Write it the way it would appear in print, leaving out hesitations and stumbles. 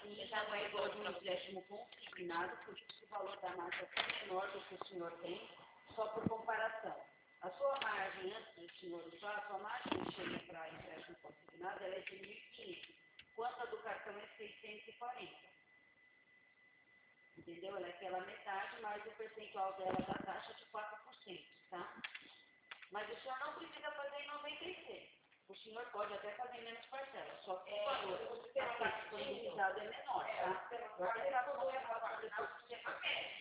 e já não é igual de um empréstimo consignado, porque o valor da margem é menor do que o senhor tem, só por comparação. A sua margem, antes do senhor usar, a sua margem chega para empréstimo consignado, ela é de 1.500, quanto a do cartão é 640. Entendeu? Ela é aquela metade, mais o percentual dela da taxa de 4%, tá? Mas o senhor não precisa fazer em 96. O senhor pode até fazer menos parcelas, só que o valor a ser disponibilizado é menor, tá? Você está